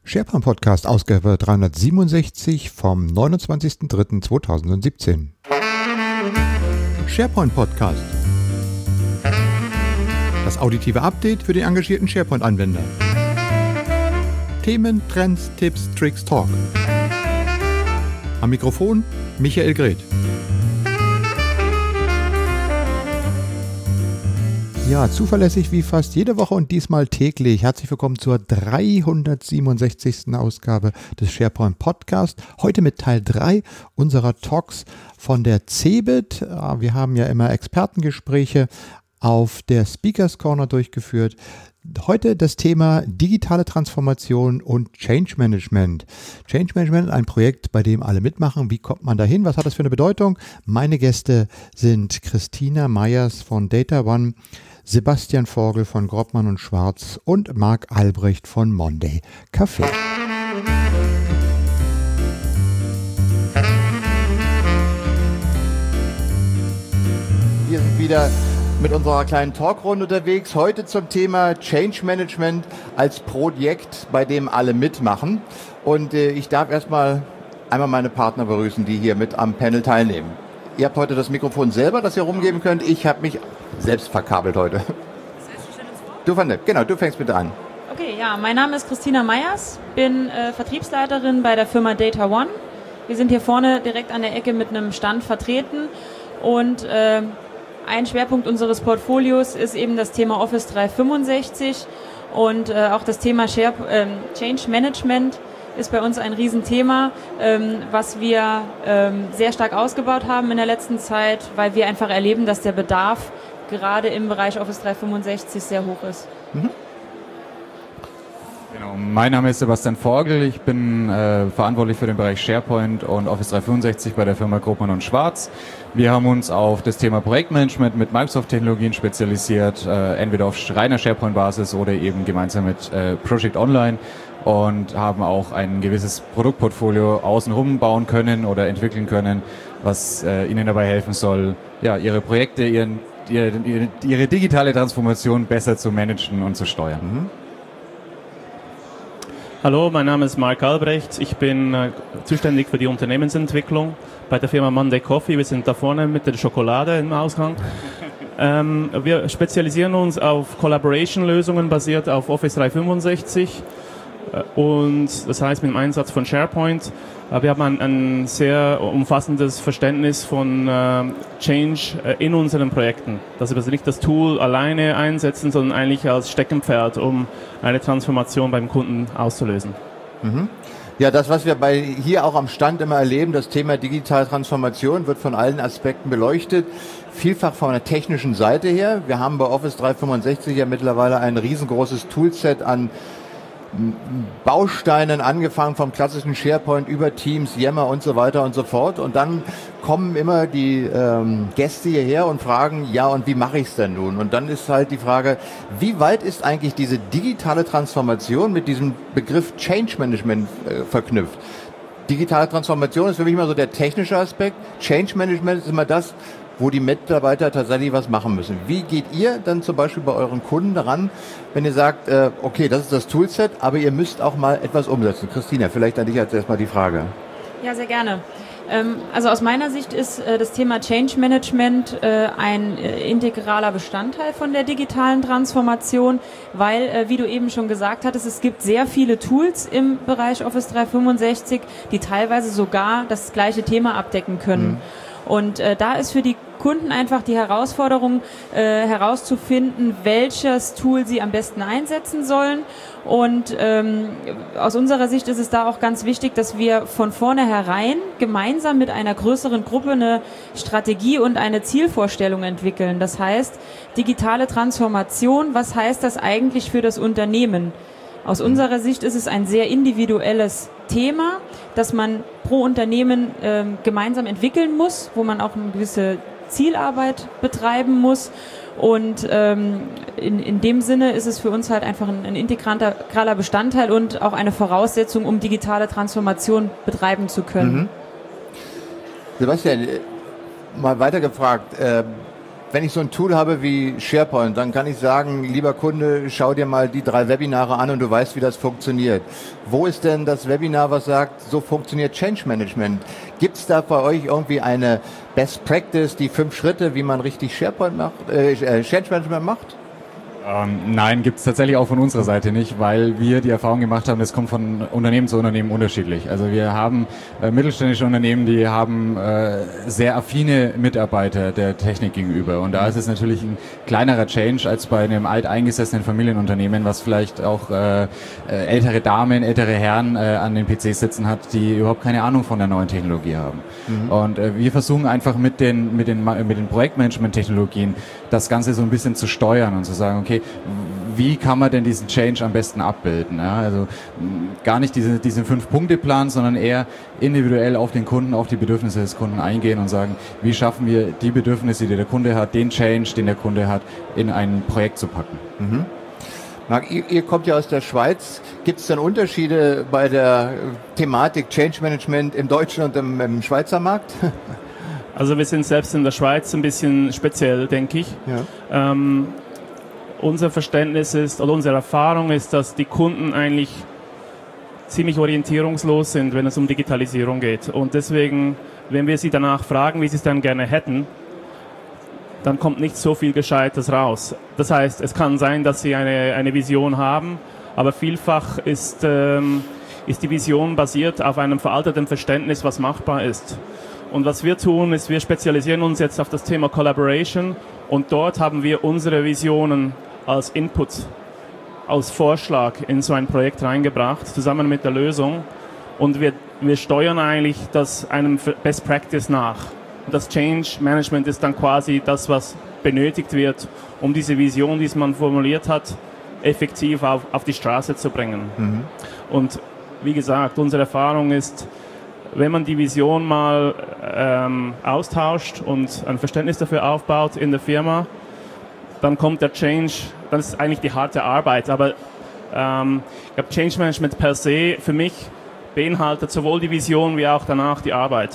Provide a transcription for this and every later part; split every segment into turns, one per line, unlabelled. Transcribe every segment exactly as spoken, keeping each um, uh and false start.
SharePoint Podcast, Ausgabe dreihundertsiebenundsechzig vom neunundzwanzigsten dritten zweitausendsiebzehn. SharePoint Podcast. Das auditive Update für den engagierten SharePoint-Anwender. Themen, Trends, Tipps, Tricks, Talk. Am Mikrofon Michael Greth. Ja, zuverlässig wie fast jede Woche und diesmal täglich. Herzlich willkommen zur dreihundertsiebenundsechzigsten Ausgabe des SharePoint Podcast. Heute mit Teil drei unserer Talks von der CeBIT. Wir haben ja immer Expertengespräche auf der Speakers Corner durchgeführt. Heute das Thema digitale Transformation und Change Management. Change Management, ein Projekt, bei dem alle mitmachen. Wie kommt man dahin? Was hat das für eine Bedeutung? Meine Gäste sind Christina Meyers von Data One, Sebastian Vogel von Groppmann und Schwarz und Marc Albrecht von Monday Café. Wir sind wieder mit unserer kleinen Talkrunde unterwegs. Heute zum Thema Change Management als Projekt, bei dem alle mitmachen. Und äh, ich darf erstmal einmal meine Partner begrüßen, die hier mit am Panel teilnehmen. Ihr habt heute das Mikrofon selber, das ihr rumgeben könnt. Ich habe mich selbst verkabelt heute. Du fandest, genau, du fängst bitte an.
Okay, ja, mein Name ist Christina Meyers, bin äh, Vertriebsleiterin bei der Firma Data One. Wir sind hier vorne direkt an der Ecke mit einem Stand vertreten und äh, ein Schwerpunkt unseres Portfolios ist eben das Thema Office dreihundertfünfundsechzig und äh, auch das Thema Share, äh, Change Management ist bei uns ein Riesenthema, ähm, was wir ähm, sehr stark ausgebaut haben in der letzten Zeit, weil wir einfach erleben, dass der Bedarf gerade im Bereich Office dreihundertfünfundsechzig sehr hoch ist.
Mhm. Genau, mein Name ist Sebastian Vogel, ich bin äh, verantwortlich für den Bereich SharePoint und Office dreihundertfünfundsechzig bei der Firma Groppmann und Schwarz. Wir haben uns auf das Thema Projektmanagement mit Microsoft-Technologien spezialisiert, äh, entweder auf reiner SharePoint-Basis oder eben gemeinsam mit äh, Project Online und haben auch ein gewisses Produktportfolio außenrum bauen können oder entwickeln können, was äh, Ihnen dabei helfen soll, ja, Ihre Projekte, Ihren, ihre, ihre, ihre digitale Transformation besser zu managen und zu steuern. Mhm.
Hallo, mein Name ist Marc Albrecht. Ich bin äh, zuständig für die Unternehmensentwicklung bei der Firma Monday Coffee. Wir sind da vorne mit der Schokolade im Ausgang. ähm, wir spezialisieren uns auf Collaboration-Lösungen basiert auf Office dreihundertfünfundsechzig äh, und das heißt mit dem Einsatz von SharePoint. Äh, wir haben ein, ein sehr umfassendes Verständnis von äh, Change äh, in unseren Projekten. Dass wir also nicht das Tool alleine einsetzen, sondern eigentlich als Steckenpferd, um eine Transformation beim Kunden auszulösen.
Mhm. Ja, das, was wir bei hier auch am Stand immer erleben, das Thema digitale Transformation wird von allen Aspekten beleuchtet, vielfach von der technischen Seite her. Wir haben bei Office dreihundertfünfundsechzig ja mittlerweile ein riesengroßes Toolset an Bausteinen, angefangen vom klassischen SharePoint über Teams, Yammer und so weiter und so fort. Und dann kommen immer die ähm, Gäste hierher und fragen, ja, und wie mache ich es denn nun? Und dann ist halt die Frage, wie weit ist eigentlich diese digitale Transformation mit diesem Begriff Change Management äh, verknüpft? Digitale Transformation ist für mich immer so der technische Aspekt. Change Management ist immer das, wo die Mitarbeiter tatsächlich was machen müssen. Wie geht ihr dann zum Beispiel bei euren Kunden daran, wenn ihr sagt, äh, okay, das ist das Toolset, aber ihr müsst auch mal etwas umsetzen? Christina, vielleicht an dich jetzt erstmal die Frage.
Ja, sehr gerne. Ähm, also aus meiner Sicht ist äh, das Thema Change Management äh, ein äh, integraler Bestandteil von der digitalen Transformation, weil, äh, wie du eben schon gesagt hattest, es gibt sehr viele Tools im Bereich Office dreihundertfünfundsechzig, die teilweise sogar das gleiche Thema abdecken können. Mhm. Und äh, da ist für die Kunden einfach die Herausforderung äh, herauszufinden, welches Tool sie am besten einsetzen sollen. Und ähm, aus unserer Sicht ist es da auch ganz wichtig, dass wir von vornherein gemeinsam mit einer größeren Gruppe eine Strategie und eine Zielvorstellung entwickeln. Das heißt, digitale Transformation, was heißt das eigentlich für das Unternehmen? Aus unserer Sicht ist es ein sehr individuelles Thema, das man pro Unternehmen äh, gemeinsam entwickeln muss, wo man auch eine gewisse Zielarbeit betreiben muss. Und ähm, in, in dem Sinne ist es für uns halt einfach ein, ein integraler Bestandteil und auch eine Voraussetzung, um digitale Transformation betreiben zu können.
Mhm. Sebastian, mal weiter gefragt, äh, wenn ich so ein Tool habe wie SharePoint, dann kann ich sagen, lieber Kunde, schau dir mal die drei Webinare an und du weißt, wie das funktioniert. Wo ist denn das Webinar, was sagt, so funktioniert Change Management? Gibt es da bei euch irgendwie eine Best Practice, die fünf Schritte, wie man richtig SharePoint macht, äh, Change Management macht?
Ähm, nein, gibt es tatsächlich auch von unserer Seite nicht, weil wir die Erfahrung gemacht haben, das kommt von Unternehmen zu Unternehmen unterschiedlich. Also wir haben äh, mittelständische Unternehmen, die haben äh, sehr affine Mitarbeiter der Technik gegenüber. Und da ist es natürlich ein kleinerer Change als bei einem alteingesessenen Familienunternehmen, was vielleicht auch äh, äh, ältere Damen, ältere Herren äh, an den P Cs sitzen hat, die überhaupt keine Ahnung von der neuen Technologie haben. Mhm. Und äh, wir versuchen einfach mit den, mit den, mit den Projektmanagement-Technologien das Ganze so ein bisschen zu steuern und zu sagen, okay, wie kann man denn diesen Change am besten abbilden? Ja, also gar nicht diese, diesen Fünf-Punkte-Plan, sondern eher individuell auf den Kunden, auf die Bedürfnisse des Kunden eingehen und sagen, wie schaffen wir die Bedürfnisse, die der Kunde hat, den Change, den der Kunde hat, in ein Projekt zu packen.
Mhm. Marc, ihr, ihr kommt ja aus der Schweiz. Gibt es denn Unterschiede bei der Thematik Change Management im deutschen und im, im Schweizer Markt?
Also wir sind selbst in der Schweiz ein bisschen speziell, denke ich. Ja. Ähm, unser Verständnis ist, oder unsere Erfahrung ist, dass die Kunden eigentlich ziemlich orientierungslos sind, wenn es um Digitalisierung geht. Und deswegen, wenn wir sie danach fragen, wie sie es dann gerne hätten, dann kommt nicht so viel Gescheites raus. Das heißt, es kann sein, dass sie eine, eine Vision haben, aber vielfach ist, ähm, ist die Vision basiert auf einem veralteten Verständnis, was machbar ist. Und was wir tun, ist, wir spezialisieren uns jetzt auf das Thema Collaboration und dort haben wir unsere Visionen als Input, als Vorschlag in so ein Projekt reingebracht, zusammen mit der Lösung. Und wir, wir steuern eigentlich das einem Best Practice nach. Und das Change Management ist dann quasi das, was benötigt wird, um diese Vision, die man formuliert hat, effektiv auf, auf die Straße zu bringen. Mhm. Und wie gesagt, unsere Erfahrung ist, wenn man die Vision mal ähm, austauscht und ein Verständnis dafür aufbaut in der Firma, dann kommt der Change, dann ist eigentlich die harte Arbeit. Aber ähm, ich glaube, Change Management per se für mich beinhaltet sowohl die Vision wie auch danach die Arbeit.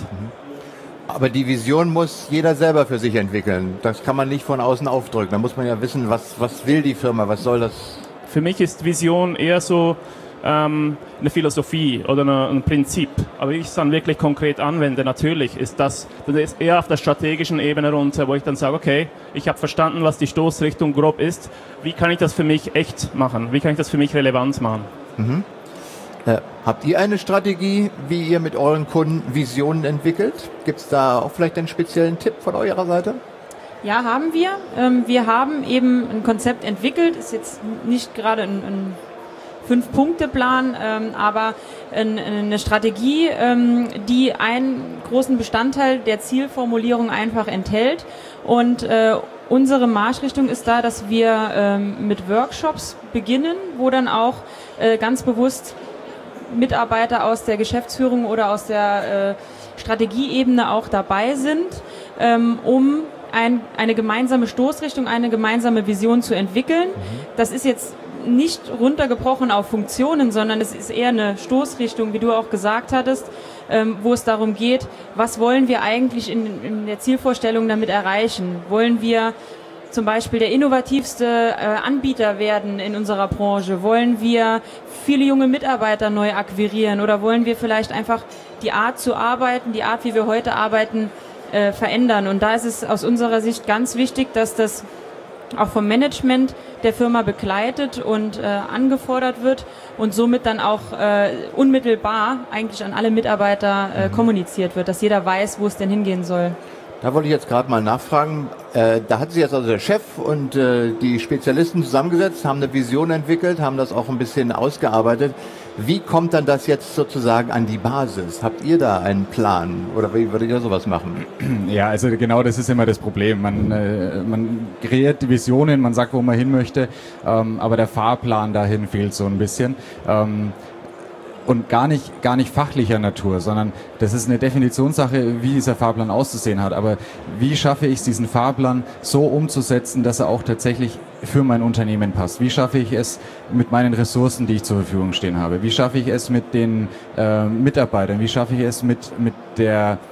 Aber die Vision muss jeder selber für sich entwickeln. Das kann man nicht von außen aufdrücken. Da muss man ja wissen, was, was will die Firma, was soll das?
Für mich ist Vision eher so ähm, eine Philosophie oder eine, ein Prinzip. Aber wie ich es dann wirklich konkret anwende, natürlich ist das, das ist eher auf der strategischen Ebene runter, wo ich dann sage, okay, ich habe verstanden, was die Stoßrichtung grob ist. Wie kann ich das für mich echt machen? Wie kann ich das für mich relevant machen?
Mhm. Äh, habt ihr eine Strategie, wie ihr mit euren Kunden Visionen entwickelt? Gibt es da auch vielleicht einen speziellen Tipp von eurer Seite?
Ja, haben wir. Ähm, wir haben eben ein Konzept entwickelt, ist jetzt nicht gerade ein, ein Fünf-Punkte-Plan, ähm, aber ein, eine Strategie, ähm, die einen großen Bestandteil der Zielformulierung einfach enthält. Und äh, unsere Marschrichtung ist da, dass wir ähm, mit Workshops beginnen, wo dann auch äh, ganz bewusst Mitarbeiter aus der Geschäftsführung oder aus der äh, Strategieebene auch dabei sind, ähm, um ein, eine gemeinsame Stoßrichtung, eine gemeinsame Vision zu entwickeln. Das ist jetzt nicht runtergebrochen auf Funktionen, sondern es ist eher eine Stoßrichtung, wie du auch gesagt hattest, ähm, wo es darum geht, was wollen wir eigentlich in, in der Zielvorstellung damit erreichen? Wollen wir zum Beispiel der innovativste äh, Anbieter werden in unserer Branche? Wollen wir viele junge Mitarbeiter neu akquirieren oder wollen wir vielleicht einfach die Art zu arbeiten, die Art, wie wir heute arbeiten, äh, verändern? Und da ist es aus unserer Sicht ganz wichtig, dass das auch vom Management der Firma begleitet und äh, angefordert wird und somit dann auch äh, unmittelbar eigentlich an alle Mitarbeiter äh, mhm. kommuniziert wird, dass jeder weiß, wo es denn hingehen soll.
Da wollte ich jetzt gerade mal nachfragen. Äh, da hat sich jetzt also der Chef und äh, die Spezialisten zusammengesetzt, haben eine Vision entwickelt, haben das auch ein bisschen ausgearbeitet. Wie kommt dann das jetzt sozusagen an die Basis? Habt ihr da einen Plan oder wie würdet ihr sowas machen?
Ja, also genau das ist immer das Problem. Man, äh, man kreiert die Visionen, man sagt, wo man hin möchte, ähm, aber der Fahrplan dahin fehlt so ein bisschen. Ähm, Und gar nicht, gar nicht fachlicher Natur, sondern das ist eine Definitionssache, wie dieser Fahrplan auszusehen hat. Aber wie schaffe ich es, diesen Fahrplan so umzusetzen, dass er auch tatsächlich für mein Unternehmen passt? Wie schaffe ich es mit meinen Ressourcen, die ich zur Verfügung stehen habe? Wie schaffe ich es mit den äh, Mitarbeitern? Wie schaffe ich es mit, mit der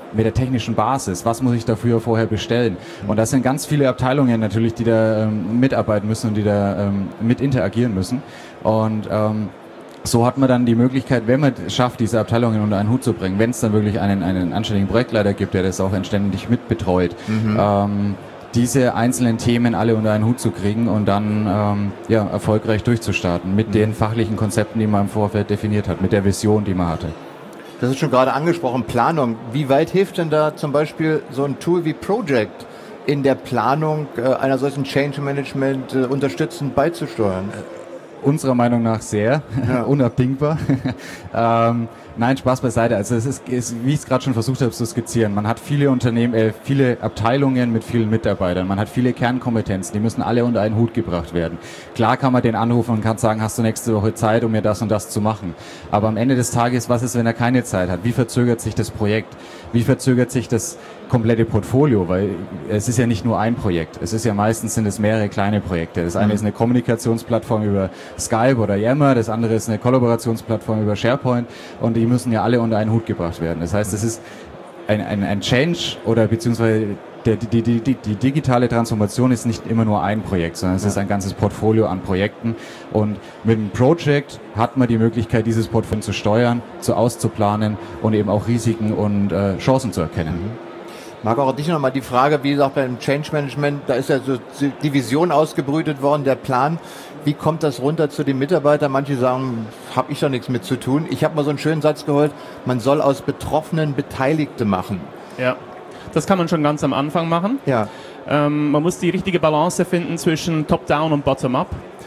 mit der technischen Basis. Was muss ich dafür vorher bestellen? Und das sind ganz viele Abteilungen natürlich, die da ähm, mitarbeiten müssen und die da ähm, mit interagieren müssen. Und ähm, so hat man dann die Möglichkeit, wenn man es schafft, diese Abteilungen unter einen Hut zu bringen, wenn es dann wirklich einen, einen anständigen Projektleiter gibt, der das auch anständig mitbetreut, mhm. ähm, diese einzelnen Themen alle unter einen Hut zu kriegen und dann ähm, ja, erfolgreich durchzustarten mit mhm. den fachlichen Konzepten, die man im Vorfeld definiert hat, mit der Vision, die man hatte.
Das ist schon gerade angesprochen, Planung. Wie weit hilft denn da zum Beispiel so ein Tool wie Project in der Planung äh, einer solchen Change Management äh, unterstützend beizusteuern?
Unserer Meinung nach sehr, ja. unabdingbar. ähm, nein, Spaß beiseite. Also es ist, ist wie ich es gerade schon versucht habe zu skizzieren, man hat viele Unternehmen, äh, viele Abteilungen mit vielen Mitarbeitern, man hat viele Kernkompetenzen, die müssen alle unter einen Hut gebracht werden. Klar kann man den anrufen und kann sagen, hast du nächste Woche Zeit, um mir das und das zu machen. Aber am Ende des Tages, was ist, wenn er keine Zeit hat? Wie verzögert sich das Projekt? Wie verzögert sich das komplette Portfolio? Weil es ist ja nicht nur ein Projekt. Es ist ja meistens sind es mehrere kleine Projekte. Das eine mhm. ist eine Kommunikationsplattform über Skype oder Yammer, das andere ist eine Kollaborationsplattform über SharePoint und die müssen ja alle unter einen Hut gebracht werden. Das heißt, es ist ein, ein, ein Change oder beziehungsweise der, die, die, die, die digitale Transformation ist nicht immer nur ein Projekt, sondern es ja. ist ein ganzes Portfolio an Projekten und mit einem Project hat man die Möglichkeit, dieses Portfolio zu steuern, zu auszuplanen und eben auch Risiken und äh, Chancen zu erkennen. Mhm.
Marc, auch dich nochmal die Frage, wie gesagt, beim Change Management, da ist ja so die Vision ausgebrütet worden, der Plan. Wie kommt das runter zu den Mitarbeitern? Manche sagen, habe ich doch nichts mit zu tun. Ich habe mal so einen schönen Satz gehört, man soll aus Betroffenen Beteiligte machen.
Ja, das kann man schon ganz am Anfang machen.
Ja.
Ähm, man muss die richtige Balance finden zwischen Top-Down und Bottom-Up.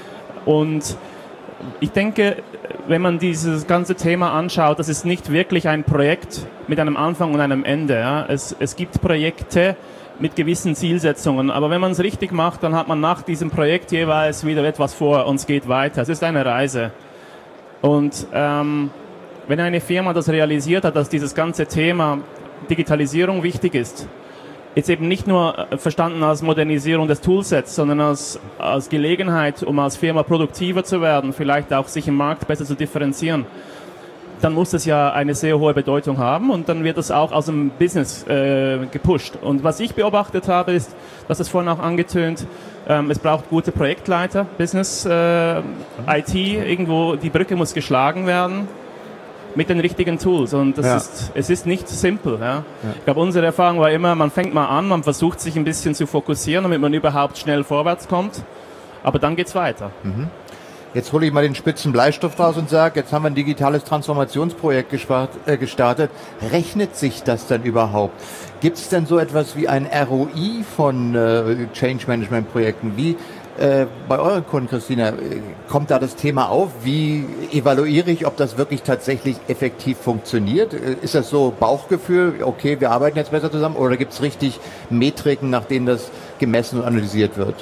Und ich denke, wenn man dieses ganze Thema anschaut, das ist nicht wirklich ein Projekt mit einem Anfang und einem Ende. Ja. Es, es gibt Projekte mit gewissen Zielsetzungen, aber wenn man es richtig macht, dann hat man nach diesem Projekt jeweils wieder etwas vor und es geht weiter. Es ist eine Reise. Und ähm, wenn eine Firma das realisiert hat, dass dieses ganze Thema Digitalisierung wichtig ist, jetzt eben nicht nur verstanden als Modernisierung des Toolsets, sondern als, als Gelegenheit, um als Firma produktiver zu werden, vielleicht auch sich im Markt besser zu differenzieren, dann muss das ja eine sehr hohe Bedeutung haben und dann wird das auch aus dem Business äh, gepusht. Und was ich beobachtet habe, ist, dass es vorhin auch angetönt, ähm, es braucht gute Projektleiter, Business, äh, I T, irgendwo die Brücke muss geschlagen werden mit den richtigen Tools und das ja. ist, es ist nicht simpel. Ja. Ja. Ich glaube, unsere Erfahrung war immer, man fängt mal an, man versucht sich ein bisschen zu fokussieren, damit man überhaupt schnell vorwärts kommt, aber dann geht's weiter.
Mhm. Jetzt hole ich mal den spitzen Bleistift raus und sage, jetzt haben wir ein digitales Transformationsprojekt gespart, äh, gestartet. Rechnet sich das denn überhaupt? Gibt es denn so etwas wie ein R O I von äh, Change Management Projekten? Wie äh, bei euren Kunden, Christina, äh, kommt da das Thema auf? Wie evaluiere ich, ob das wirklich tatsächlich effektiv funktioniert? Äh, ist das so Bauchgefühl, okay, wir arbeiten jetzt besser zusammen? Oder gibt es richtig Metriken, nach denen das gemessen und analysiert wird?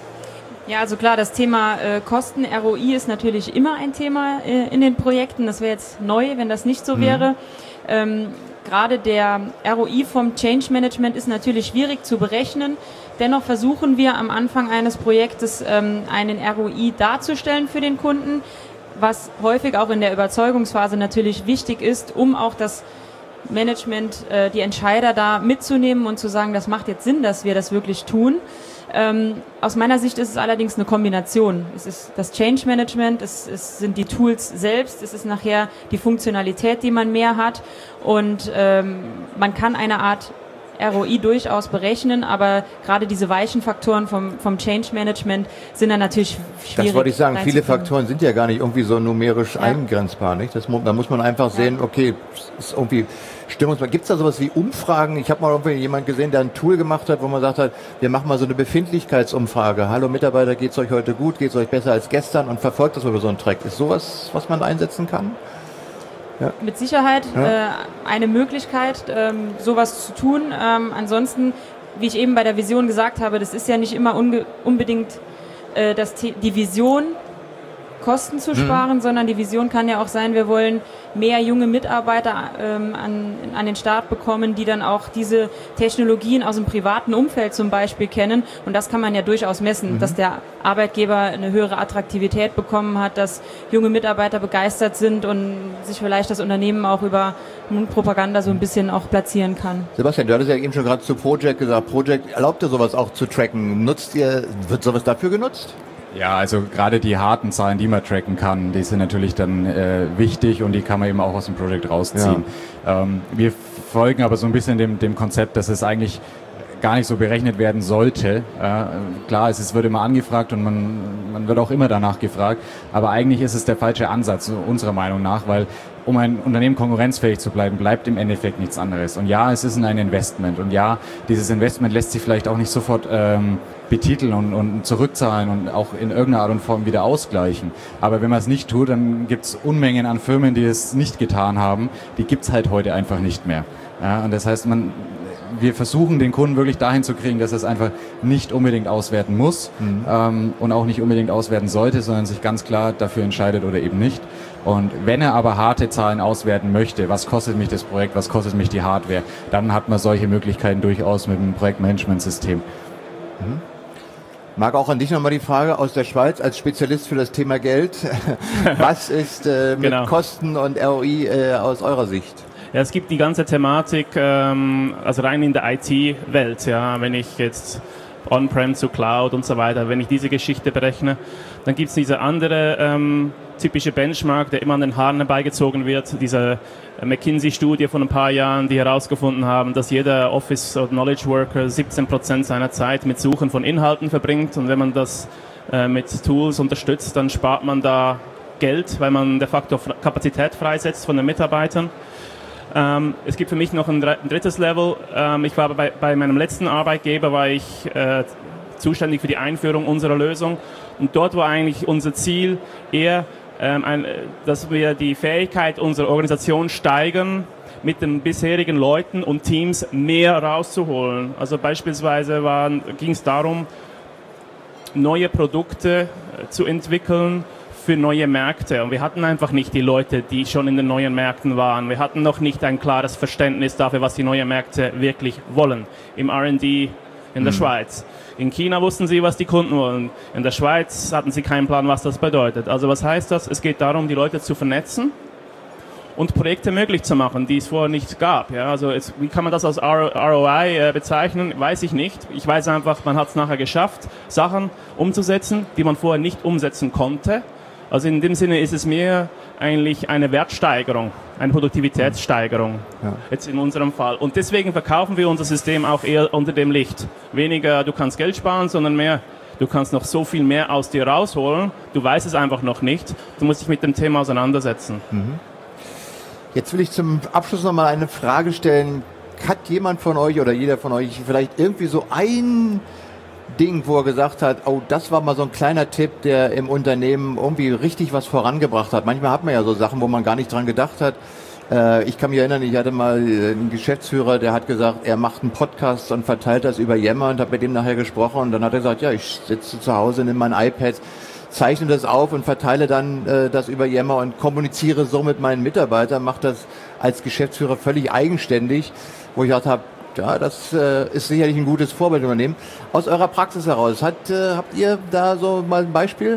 Ja, also klar, das Thema äh, Kosten, R O I ist natürlich immer ein Thema äh, in den Projekten. Das wäre jetzt neu, wenn das nicht so mhm. wäre. Ähm, gerade der R O I vom Change Management ist natürlich schwierig zu berechnen. Dennoch versuchen wir am Anfang eines Projektes ähm, einen R O I darzustellen für den Kunden, was häufig auch in der Überzeugungsphase natürlich wichtig ist, um auch das Management, äh, die Entscheider da mitzunehmen und zu sagen, das macht jetzt Sinn, dass wir das wirklich tun. Ähm, aus meiner Sicht ist es allerdings eine Kombination. Es ist das Change Management, es, es sind die Tools selbst, es ist nachher die Funktionalität, die man mehr hat und ähm, man kann eine Art R O I durchaus berechnen, aber gerade diese weichen Faktoren vom, vom Change Management sind dann natürlich schwierig.
Das wollte ich sagen, viele Faktoren sind ja gar nicht irgendwie so numerisch ja. eingrenzbar, nicht? Das, da muss man einfach sehen, ja. okay, ist irgendwie stimmungsvoll. Gibt es da sowas wie Umfragen? Ich habe mal irgendwie jemanden gesehen, der ein Tool gemacht hat, wo man sagt hat, wir machen mal so eine Befindlichkeitsumfrage. Hallo Mitarbeiter, geht's euch heute gut? Geht's euch besser als gestern? Und verfolgt das über so einen Track. Ist sowas, was man einsetzen kann?
Ja. Mit Sicherheit ja. äh, eine Möglichkeit, ähm, sowas zu tun. Ähm, ansonsten, wie ich eben bei der Vision gesagt habe, das ist ja nicht immer unge- unbedingt äh, das The- die Vision, Kosten zu sparen, mhm. sondern die Vision kann ja auch sein, wir wollen mehr junge Mitarbeiter ähm, an, an den Start bekommen, die dann auch diese Technologien aus dem privaten Umfeld zum Beispiel kennen. Und das kann man ja durchaus messen, mhm. dass der Arbeitgeber eine höhere Attraktivität bekommen hat, dass junge Mitarbeiter begeistert sind und sich vielleicht das Unternehmen auch über Mundpropaganda so ein bisschen auch platzieren kann.
Sebastian, du hattest ja eben schon gerade zu Project gesagt. Project erlaubt ihr sowas auch zu tracken. Nutzt ihr, wird sowas dafür genutzt?
Ja, also gerade die harten Zahlen, die man tracken kann, die sind natürlich dann äh, wichtig und die kann man eben auch aus dem Projekt rausziehen. Ja. Ähm, wir folgen aber so ein bisschen dem, dem Konzept, dass es eigentlich gar nicht so berechnet werden sollte. Äh, klar, es, es wird immer angefragt und man, man wird auch immer danach gefragt, aber eigentlich ist es der falsche Ansatz, unserer Meinung nach, weil um ein Unternehmen konkurrenzfähig zu bleiben, bleibt im Endeffekt nichts anderes. Und ja, es ist ein Investment und ja, dieses Investment lässt sich vielleicht auch nicht sofort ähm, betiteln und, und zurückzahlen und auch in irgendeiner Art und Form wieder ausgleichen. Aber wenn man es nicht tut, dann gibt es Unmengen an Firmen, die es nicht getan haben. Die gibt es halt heute einfach nicht mehr. Ja, und das heißt, man wir versuchen, den Kunden wirklich dahin zu kriegen, dass er es einfach nicht unbedingt auswerten muss mhm. ähm, und auch nicht unbedingt auswerten sollte, sondern sich ganz klar dafür entscheidet oder eben nicht. Und wenn er aber harte Zahlen auswerten möchte, was kostet mich das Projekt, was kostet mich die Hardware, dann hat man solche Möglichkeiten durchaus mit dem Projektmanagementsystem.
Mhm. Marc, auch an dich nochmal die Frage aus der Schweiz als Spezialist für das Thema Geld. Was ist äh, mit genau. Kosten und R O I äh, aus eurer Sicht?
Ja, es gibt die ganze Thematik, ähm, also rein in der I T-Welt, ja, wenn ich jetzt On-Prem zu Cloud und so weiter, wenn ich diese Geschichte berechne, dann gibt es diese andere ähm, typische Benchmark, der immer an den Haaren herbeigezogen wird, diese McKinsey-Studie von ein paar Jahren, die herausgefunden haben, dass jeder Office- oder Knowledge-Worker siebzehn Prozent seiner Zeit mit Suchen von Inhalten verbringt und wenn man das äh, mit Tools unterstützt, dann spart man da Geld, weil man de facto Kapazität freisetzt von den Mitarbeitern. Ähm, es gibt für mich noch ein, ein drittes Level. Ähm, ich war bei, bei meinem letzten Arbeitgeber, war ich äh, zuständig für die Einführung unserer Lösung. Und dort war eigentlich unser Ziel eher, ähm, ein, dass wir die Fähigkeit unserer Organisation steigern, mit den bisherigen Leuten und Teams mehr rauszuholen. Also beispielsweise ging es darum, neue Produkte äh, zu entwickeln, für neue Märkte und wir hatten einfach nicht die Leute, die schon in den neuen Märkten waren. Wir hatten noch nicht ein klares Verständnis dafür, was die neuen Märkte wirklich wollen. Im R and D in der mhm. Schweiz. In China wussten sie, was die Kunden wollen. In der Schweiz hatten sie keinen Plan, was das bedeutet. Also was heißt das? Es geht darum, die Leute zu vernetzen und Projekte möglich zu machen, die es vorher nicht gab. Ja, also es, wie kann man das als R O I äh, bezeichnen, weiß ich nicht. Ich weiß einfach, man hat es nachher geschafft, Sachen umzusetzen, die man vorher nicht umsetzen konnte. Also in dem Sinne ist es mehr eigentlich eine Wertsteigerung, eine Produktivitätssteigerung, ja. Jetzt in unserem Fall. Und deswegen verkaufen wir unser System auch eher unter dem Licht. Weniger, du kannst Geld sparen, sondern mehr, du kannst noch so viel mehr aus dir rausholen. Du weißt es einfach noch nicht. Du musst dich mit dem Thema auseinandersetzen.
Mhm. Jetzt will ich zum Abschluss noch mal eine Frage stellen. Hat jemand von euch oder jeder von euch vielleicht irgendwie so ein Ding, wo er gesagt hat, oh, das war mal so ein kleiner Tipp, der im Unternehmen irgendwie richtig was vorangebracht hat. Manchmal hat man ja so Sachen, wo man gar nicht dran gedacht hat. Äh, ich kann mich erinnern, ich hatte mal einen Geschäftsführer, der hat gesagt, er macht einen Podcast und verteilt das über Yammer und habe mit dem nachher gesprochen und dann hat er gesagt, ja, ich sitze zu Hause, nehme mein iPad, zeichne das auf und verteile dann äh, das über Yammer und kommuniziere so mit meinen Mitarbeitern, mache das als Geschäftsführer völlig eigenständig, wo ich gedacht habe, ja, das äh, ist sicherlich ein gutes Vorbildunternehmen. Aus eurer Praxis heraus, hat, äh, habt ihr da so mal ein Beispiel?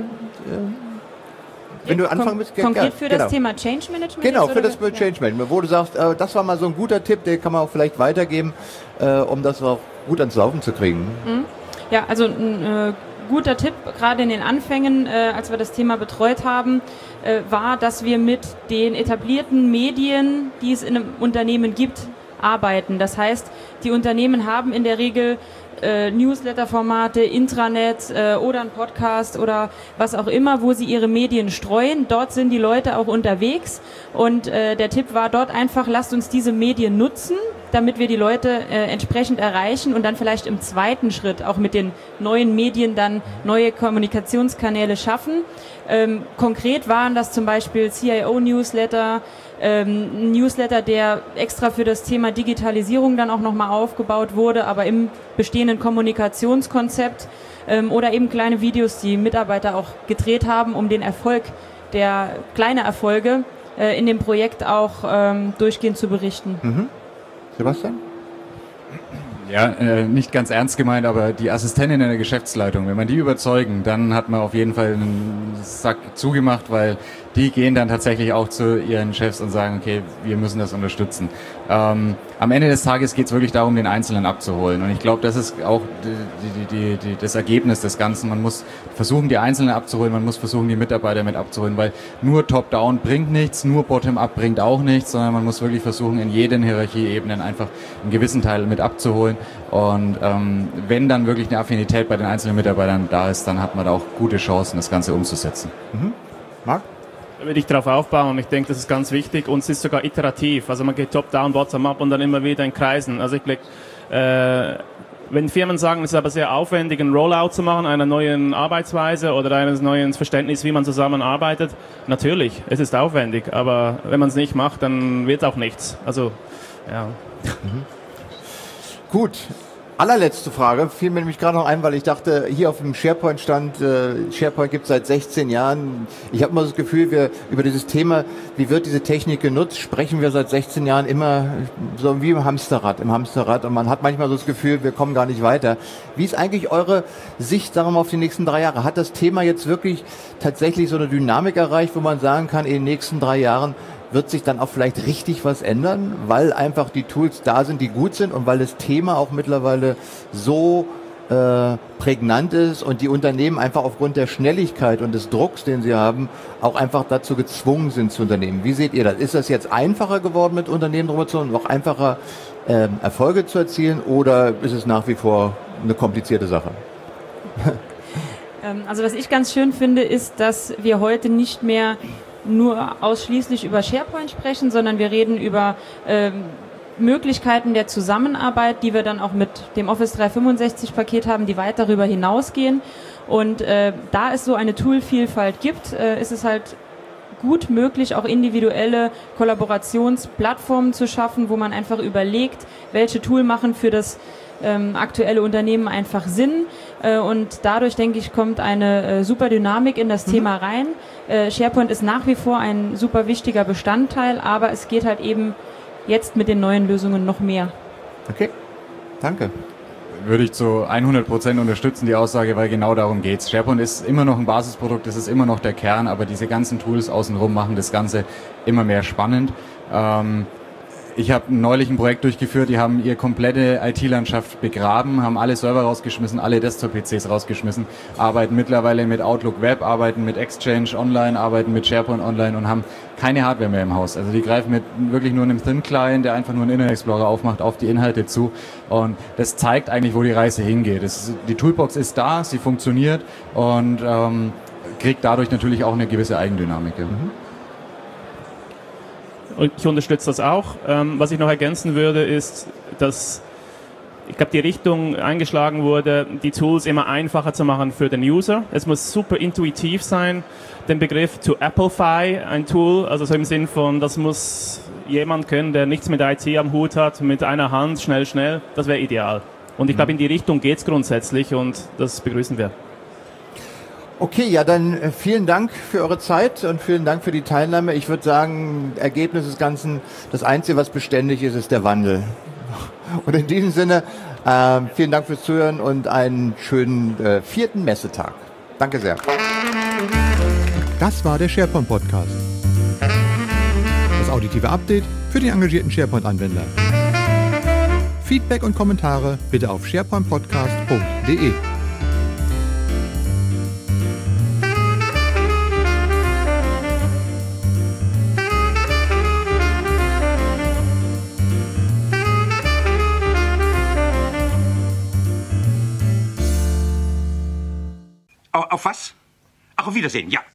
Äh, wenn du anfangen willst?
Konkret
ja,
für
genau.
das Thema Change Management?
Genau, für das Change Management, wo du sagst, äh, das war mal so ein guter Tipp, den kann man auch vielleicht weitergeben, äh, um das auch gut ans Laufen zu kriegen.
Mhm. Ja, also ein äh, guter Tipp, gerade in den Anfängen, äh, als wir das Thema betreut haben, äh, war, dass wir mit den etablierten Medien, die es in einem Unternehmen gibt, arbeiten. Das heißt, die Unternehmen haben in der Regel äh, Newsletter-Formate, Intranet äh, oder ein Podcast oder was auch immer, wo sie ihre Medien streuen. Dort sind die Leute auch unterwegs und äh, der Tipp war dort einfach, lasst uns diese Medien nutzen, damit wir die Leute äh, entsprechend erreichen und dann vielleicht im zweiten Schritt auch mit den neuen Medien dann neue Kommunikationskanäle schaffen. Ähm, konkret waren das zum Beispiel C I O-Newsletter, ähm, ein Newsletter, der extra für das Thema Digitalisierung dann auch nochmal aufgebaut wurde, aber im bestehenden Kommunikationskonzept, ähm, oder eben kleine Videos, die Mitarbeiter auch gedreht haben, um den Erfolg der kleine Erfolge äh, in dem Projekt auch ähm, durchgehend zu berichten.
Mhm. Sebastian?
Ja, äh, nicht ganz ernst gemeint, aber die Assistentin in der Geschäftsleitung, wenn man die überzeugen, dann hat man auf jeden Fall einen Sack zugemacht, weil die gehen dann tatsächlich auch zu ihren Chefs und sagen, okay, wir müssen das unterstützen. Ähm, am Ende des Tages geht es wirklich darum, den Einzelnen abzuholen. Und ich glaube, das ist auch die, die, die, die, das Ergebnis des Ganzen. Man muss versuchen, die Einzelnen abzuholen, man muss versuchen, die Mitarbeiter mit abzuholen, weil nur Top-Down bringt nichts, nur Bottom-Up bringt auch nichts, sondern man muss wirklich versuchen, in jeden Hierarchieebenen einfach einen gewissen Teil mit abzuholen. Und ähm, wenn dann wirklich eine Affinität bei den einzelnen Mitarbeitern da ist, dann hat man da auch gute Chancen, das Ganze umzusetzen.
Mhm. Marc?
Da würde ich darauf aufbauen. Ich denke, das ist ganz wichtig und es ist sogar iterativ. Also man geht top-down, bottom-up und dann immer wieder in Kreisen. Also ich glaube, äh, wenn Firmen sagen, es ist aber sehr aufwendig, einen Rollout zu machen, einer neuen Arbeitsweise oder eines neuen Verständnisses, wie man zusammenarbeitet, natürlich, es ist aufwendig, aber wenn man es nicht macht, dann wird auch nichts. Also, ja.
Mhm. Gut. Allerletzte Frage, fiel mir nämlich gerade noch ein, weil ich dachte, hier auf dem SharePoint stand, äh, SharePoint gibt es seit sechzehn Jahren. Ich habe immer das Gefühl, wir über dieses Thema, wie wird diese Technik genutzt, sprechen wir seit sechzehn Jahren immer so wie im Hamsterrad, im Hamsterrad. Und man hat manchmal so das Gefühl, wir kommen gar nicht weiter. Wie ist eigentlich eure Sicht, sagen wir mal, auf die nächsten drei Jahre? Hat das Thema jetzt wirklich tatsächlich so eine Dynamik erreicht, wo man sagen kann, in den nächsten drei Jahren wird sich dann auch vielleicht richtig was ändern, weil einfach die Tools da sind, die gut sind und weil das Thema auch mittlerweile so äh, prägnant ist und die Unternehmen einfach aufgrund der Schnelligkeit und des Drucks, den sie haben, auch einfach dazu gezwungen sind zu unternehmen. Wie seht ihr das? Ist das jetzt einfacher geworden, mit Unternehmen drüber zu reden, noch einfacher äh, Erfolge zu erzielen oder ist es nach wie vor eine komplizierte Sache?
Also was ich ganz schön finde, ist, dass wir heute nicht mehr nur ausschließlich über SharePoint sprechen, sondern wir reden über ähm, Möglichkeiten der Zusammenarbeit, die wir dann auch mit dem Office dreihundertfünfundsechzig Paket haben, die weit darüber hinausgehen. Und äh, da es so eine Toolvielfalt gibt, äh, ist es halt gut möglich, auch individuelle Kollaborationsplattformen zu schaffen, wo man einfach überlegt, welche Tool machen für das ähm, aktuelle Unternehmen einfach Sinn. Äh, und dadurch, denke ich, kommt eine äh, super Dynamik in das mhm. Thema rein. Äh, SharePoint ist nach wie vor ein super wichtiger Bestandteil, aber es geht halt eben jetzt mit den neuen Lösungen noch mehr.
Okay, danke.
Würde ich zu hundert Prozent unterstützen, die Aussage, weil genau darum geht's. SharePoint ist immer noch ein Basisprodukt, es ist immer noch der Kern, aber diese ganzen Tools außenrum machen das Ganze immer mehr spannend. Ähm, Ich habe neulich ein Projekt durchgeführt, die haben ihre komplette I T-Landschaft begraben, haben alle Server rausgeschmissen, alle Desktop-P Cs rausgeschmissen, arbeiten mittlerweile mit Outlook Web, arbeiten mit Exchange Online, arbeiten mit SharePoint Online und haben keine Hardware mehr im Haus. Also die greifen mit wirklich nur einem Thin-Client, der einfach nur einen Internet Explorer aufmacht, auf die Inhalte zu. Und das zeigt eigentlich, wo die Reise hingeht. Das ist, die Toolbox ist da, sie funktioniert und ähm, kriegt dadurch natürlich auch eine gewisse Eigendynamik. Ja. Mhm.
Ich unterstütze das auch. Ähm, was ich noch ergänzen würde, ist, dass ich glaube, die Richtung eingeschlagen wurde, die Tools immer einfacher zu machen für den User. Es muss super intuitiv sein. Den Begriff to Applefy, ein Tool, also so im Sinn von, das muss jemand können, der nichts mit I T am Hut hat, mit einer Hand, schnell, schnell, das wäre ideal. Und ich glaube, in die Richtung geht es grundsätzlich und das begrüßen wir.
Okay, ja, dann äh, vielen Dank für eure Zeit und vielen Dank für die Teilnahme. Ich würde sagen, Ergebnis des Ganzen, das Einzige, was beständig ist, ist der Wandel. Und in diesem Sinne, äh, vielen Dank fürs Zuhören und einen schönen äh, vierten Messetag. Danke sehr. Das war der SharePoint Podcast. Das auditive Update für den engagierten SharePoint-Anwender. Feedback und Kommentare bitte auf sharepoint podcast punkt de.
Auf was? Ach, auf Wiedersehen, ja.